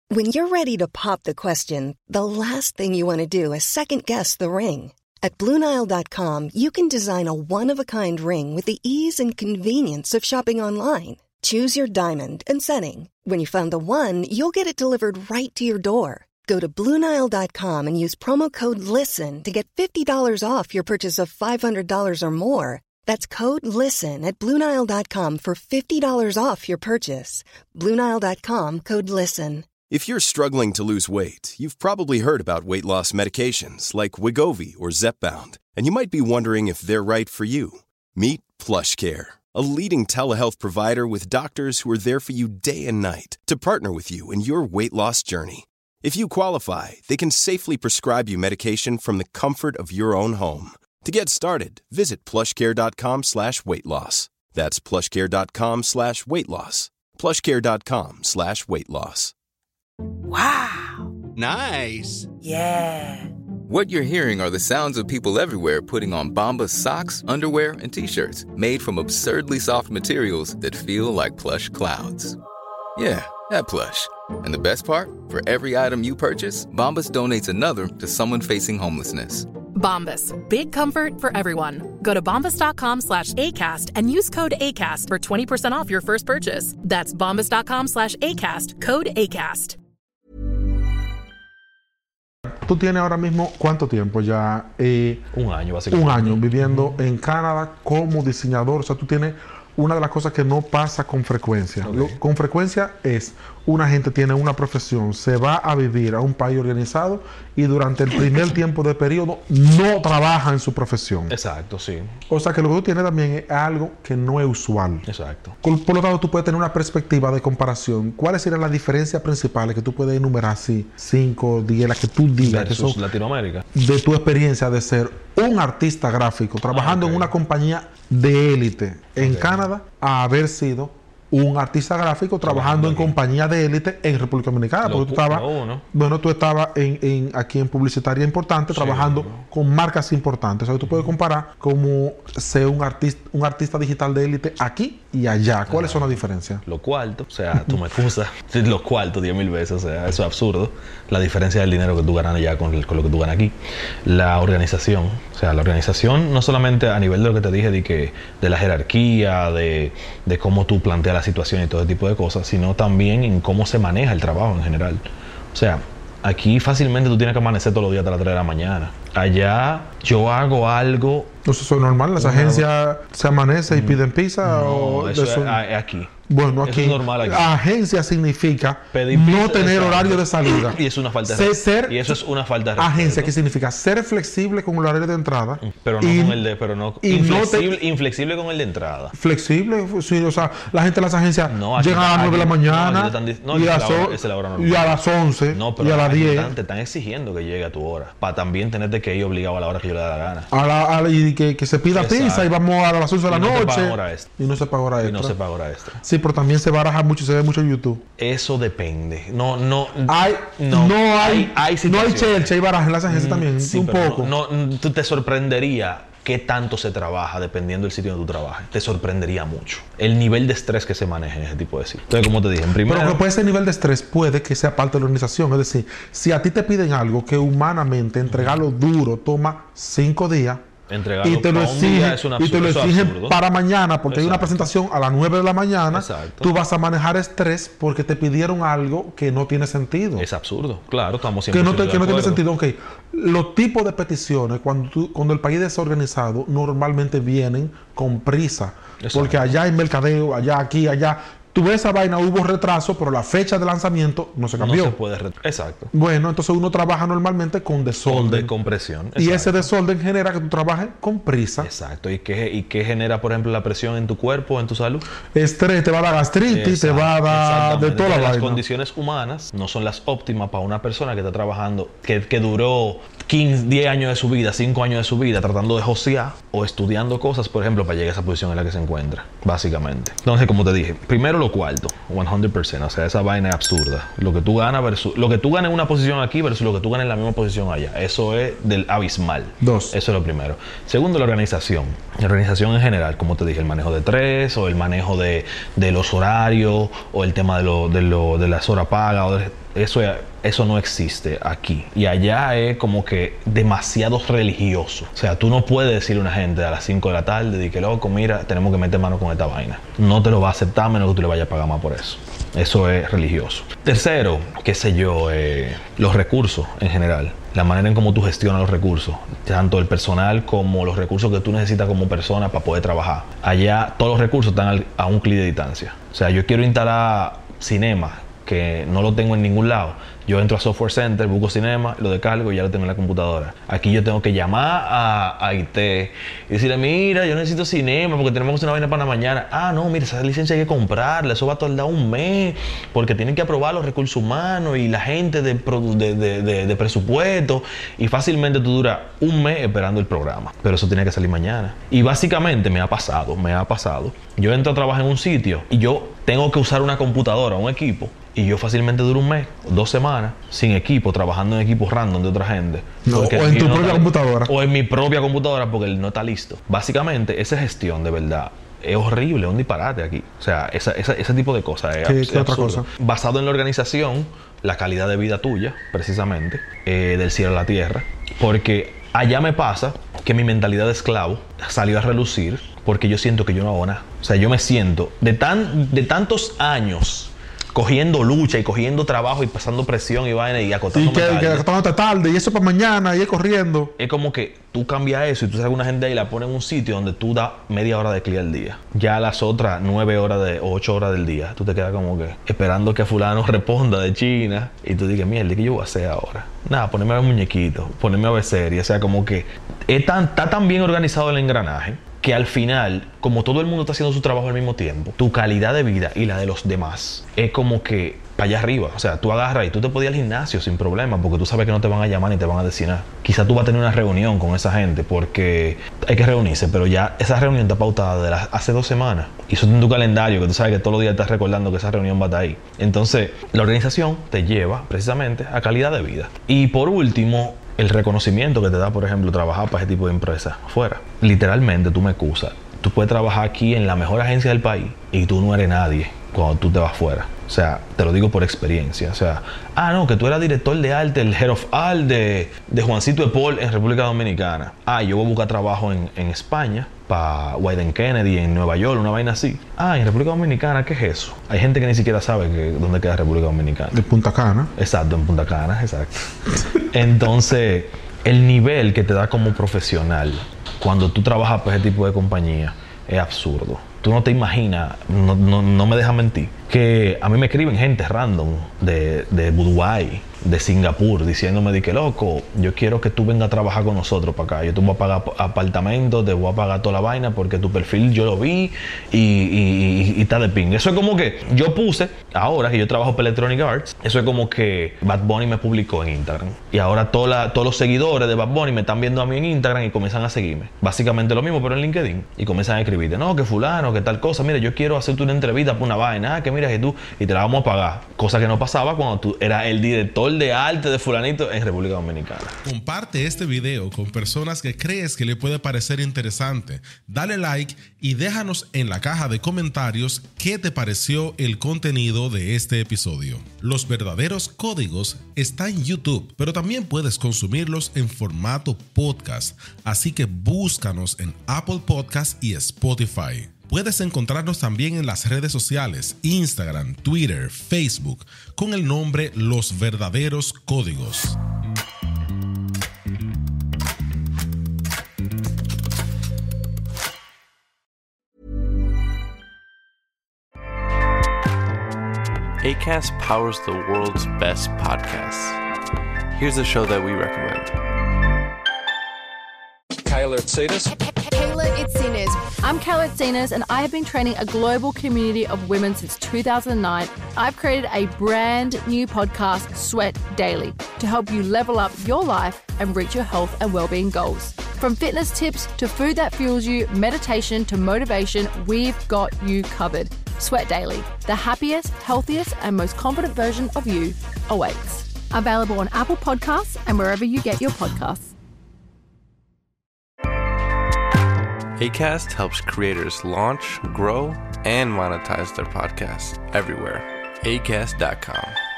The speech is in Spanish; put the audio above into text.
When you're ready to pop the question, the last thing you want to do is second-guess the ring. At BlueNile.com, you can design a one-of-a-kind ring with the ease and convenience of shopping online. Choose your diamond and setting. When you find the one, you'll get it delivered right to your door. Go to BlueNile.com and use promo code LISTEN to get $50 off your purchase of $500 or more. That's code LISTEN at BlueNile.com for $50 off your purchase. BlueNile.com, code LISTEN. If you're struggling to lose weight, you've probably heard about weight loss medications like Wegovy or Zepbound, and you might be wondering if they're right for you. Meet PlushCare, a leading telehealth provider with doctors who are there for you day and night to partner with you in your weight loss journey. If you qualify, they can safely prescribe you medication from the comfort of your own home. To get started, visit plushcare.com/weightloss. That's plushcare.com/weightloss. plushcare.com/weightloss. Wow. Nice. Yeah. What you're hearing are the sounds of people everywhere putting on Bombas socks, underwear, and T-shirts made from absurdly soft materials that feel like plush clouds. Yeah, that plush. And the best part? For every item you purchase, Bombas donates another to someone facing homelessness. Bombas. Big comfort for everyone. Go to bombas.com/ACAST and use code ACAST for 20% off your first purchase. That's bombas.com/ACAST. Code ACAST. Tú tienes ahora mismo, ¿cuánto tiempo ya? Un año, básicamente. Un año viviendo en Canadá como diseñador. O sea, tú tienes una de las cosas que no pasa con frecuencia. Okay. Con frecuencia es, una gente tiene una profesión, se va a vivir a un país organizado y durante el primer tiempo de periodo no trabaja en su profesión. Exacto, sí. O sea que lo que tú tienes también es algo que no es usual. Exacto. Por lo tanto, tú puedes tener una perspectiva de comparación. ¿Cuáles serían las diferencias principales que tú puedes enumerar así? 5, 10, las que tú digas que son Latinoamérica. de tu experiencia de ser un artista gráfico trabajando en una compañía de élite en Canadá a haber sido un artista gráfico trabajando en compañía de élite en República Dominicana, porque tú estabas, tú estabas aquí en publicitaria importante, trabajando con marcas importantes. O sea, tú puedes comparar como ser un artista digital de élite aquí y allá. ¿Cuáles son las diferencias? Los cuartos, o sea, tú me excusas, los cuartos 10,000 veces, o sea, eso es absurdo. La diferencia del dinero que tú ganas allá con lo que tú ganas aquí. La organización, o sea, la organización no solamente a nivel de lo que te dije, de la jerarquía, de cómo tú planteas la situación y todo ese tipo de cosas, sino también en cómo se maneja el trabajo en general. O sea, aquí fácilmente tú tienes que amanecer todos los días hasta las 3 de la mañana. Allá yo hago algo... ¿Eso es normal? ¿Las agencias se amanecen y piden pizza? No, eso es aquí. Bueno, aquí, eso es normal aquí. Agencia significa pedir no pizza, tener horario de salida. Y es una falta de respeto. Y eso es una falta de respeto. Agencia, ¿qué significa? Ser flexible con el horario de entrada. Pero no con el de... Pero no, inflexible con el de entrada. Flexible, sí, o sea, la gente de las agencias llegan a las 9 de la mañana y a las 11 y a las 10. Te están exigiendo que llegue a tu hora, para también tenerte que ir obligado a la hora que yo le da la gana. Y que se pida pizza y vamos a las 11 de la noche. Y no se paga hora extra. Y no se paga hora extra. Sí, pero también se baraja mucho, se ve mucho en YouTube. Eso depende. No hay chelcha y baraja en las agencias también, sí, un poco. Tú te sorprendería qué tanto se trabaja dependiendo del sitio donde tú trabajes. Te sorprendería mucho el nivel de estrés que se maneja en ese tipo de sitios. Entonces, como te dije, pero puede ser nivel de estrés, puede que sea parte de la organización. Es decir, si a ti te piden algo que humanamente entregarlo duro toma 5 días, entregarlo y te lo exigen absurdo. Para mañana porque hay una presentación a las 9 de la mañana. Exacto. Tú vas a manejar estrés porque te pidieron algo que no tiene sentido. Es absurdo, claro, estamos siempre que no tiene sentido. Okay. Los tipos de peticiones cuando el país es desorganizado normalmente vienen con prisa. Exacto. Porque allá hay mercadeo, allá, aquí, allá. Tú ves esa vaina, hubo retraso, pero la fecha de lanzamiento no se cambió. No se puede Exacto. Bueno, entonces uno trabaja normalmente con desorden. Con presión. Exacto. Y ese desorden genera que tú trabajes con prisa. Exacto. ¿Y qué genera, por ejemplo, la presión en tu cuerpo, en tu salud? Estrés, te va a dar gastritis, te va a dar de toda la vaina. Las condiciones humanas no son las óptimas para una persona que está trabajando, que duró 10 años de su vida, 5 años de su vida tratando de josear o estudiando cosas, por ejemplo, para llegar a esa posición en la que se encuentra, básicamente. Entonces, como te dije, primero lo cuarto, 100%, o sea, esa vaina es absurda. Lo que tú ganas en una posición aquí versus lo que tú ganas en la misma posición allá. Eso es del abismal. 2. Eso es lo primero. Segundo, la organización. La organización en general, como te dije, el manejo de estrés o el manejo de los horarios o el tema de las horas pagas. Eso no existe aquí. Y allá es como que demasiado religioso. O sea, tú no puedes decirle a una gente a las 5 de la tarde de que, loco, mira, tenemos que meter mano con esta vaina. No te lo va a aceptar a menos que tú le vayas a pagar más por eso. Eso es religioso. Tercero, qué sé yo, los recursos en general. La manera en cómo tú gestionas los recursos. Tanto el personal como los recursos que tú necesitas como persona para poder trabajar. Allá todos los recursos están a un clic de distancia. O sea, yo quiero instalar Cinema, que no lo tengo en ningún lado. Yo entro a Software Center, busco Cinema, lo descargo y ya lo tengo en la computadora. Aquí yo tengo que llamar a IT y decirle, mira, yo necesito Cinema porque tenemos que hacer una vaina para la mañana. Ah, no, mira, esa licencia hay que comprarla, eso va a tardar un mes porque tienen que aprobar los recursos humanos y la gente de presupuesto, y fácilmente tú duras un mes esperando el programa, pero eso tiene que salir mañana. Y básicamente me ha pasado. Yo entro a trabajar en un sitio y yo tengo que usar una computadora, un equipo, y yo fácilmente duro un mes, 2 semanas, sin equipo, trabajando en equipos random de otra gente. No, o en tu propia computadora. O en mi propia computadora porque él no está listo. Básicamente, esa gestión de verdad es horrible, es un disparate aquí. O sea, ese tipo de cosas es otra cosa. Basado en la organización, la calidad de vida tuya, precisamente, del cielo a la tierra. Porque allá me pasa que mi mentalidad de esclavo salió a relucir porque yo siento que yo no hago nada. O sea, yo me siento de tantos años cogiendo lucha y cogiendo trabajo y pasando presión y vaina y acotándome que acostándote tarde y eso para mañana y corriendo. Es como que tú cambias eso y tú sacas una gente ahí y la pones en un sitio donde tú das media hora de clic al día. Ya las otras 9 horas o 8 horas del día tú te quedas como que esperando que fulano responda de China y tú dices, mierda, ¿qué yo voy a hacer ahora? Nada, ponerme a ver muñequitos, ponerme a ver series. O sea, como que está tan bien organizado el engranaje que al final, como todo el mundo está haciendo su trabajo al mismo tiempo, tu calidad de vida y la de los demás es como que para allá arriba. O sea, tú agarras y tú te puedes ir al gimnasio sin problema porque tú sabes que no te van a llamar ni te van a decir nada. Quizá tú vas a tener una reunión con esa gente porque hay que reunirse, pero ya esa reunión está pautada de hace 2 semanas. Y eso está en tu calendario, que tú sabes que todos los días estás recordando que esa reunión va a estar ahí. Entonces, la organización te lleva precisamente a calidad de vida. Y por último, el reconocimiento que te da, por ejemplo, trabajar para ese tipo de empresas fuera. Literalmente, tú me excusas. Tú puedes trabajar aquí en la mejor agencia del país y tú no eres nadie cuando tú te vas fuera. O sea, te lo digo por experiencia. O sea, no, que tú eras director de arte, el Head of Art de Juancito de Paul en República Dominicana. Yo voy a buscar trabajo en España para Wyden Kennedy en Nueva York, una vaina así. En República Dominicana, ¿qué es eso? Hay gente que ni siquiera sabe dónde queda República Dominicana. De Punta Cana. Exacto, en Punta Cana, exacto. Entonces, el nivel que te da como profesional cuando tú trabajas para ese tipo de compañía es absurdo. Tú no te imaginas, no me dejas mentir, que a mí me escriben gente random de Dubái, de Singapur, diciéndome de que, loco, yo quiero que tú vengas a trabajar con nosotros para acá. Yo te voy a pagar apartamentos, te voy a pagar toda la vaina porque tu perfil yo lo vi y está de ping. Eso es como que yo puse, ahora que yo trabajo para Electronic Arts, eso es como que Bad Bunny me publicó en Instagram. Y ahora todos los seguidores de Bad Bunny me están viendo a mí en Instagram y comienzan a seguirme. Básicamente lo mismo, pero en LinkedIn. Y comienzan a escribirte, no, que fulano, que tal cosa. Mira, yo quiero hacerte una entrevista para una vaina. Que mira, que tú, y te la vamos a pagar. Cosa que no pasaba cuando tú eras el director de arte de fulanito en República Dominicana. Comparte este video con personas que crees que le puede parecer interesante. Dale like y déjanos en la caja de comentarios qué te pareció el contenido de este episodio. Los verdaderos códigos están en YouTube, pero también puedes consumirlos en formato podcast. Así que búscanos en Apple Podcast y Spotify. Puedes encontrarnos también en las redes sociales, Instagram, Twitter, Facebook, con el nombre Los Verdaderos Códigos. Acast powers the world's best podcasts. Here's a show that we recommend. Kayla Itsinas. Kayla Itsinas. I'm Kayla Itsinas, and I have been training a global community of women since 2009. I've created a brand new podcast, Sweat Daily, to help you level up your life and reach your health and well-being goals. From fitness tips to food that fuels you, meditation to motivation, we've got you covered. Sweat Daily, the happiest, healthiest, and most confident version of you awaits. Available on Apple Podcasts and wherever you get your podcasts. Acast helps creators launch, grow, and monetize their podcasts everywhere. Acast.com.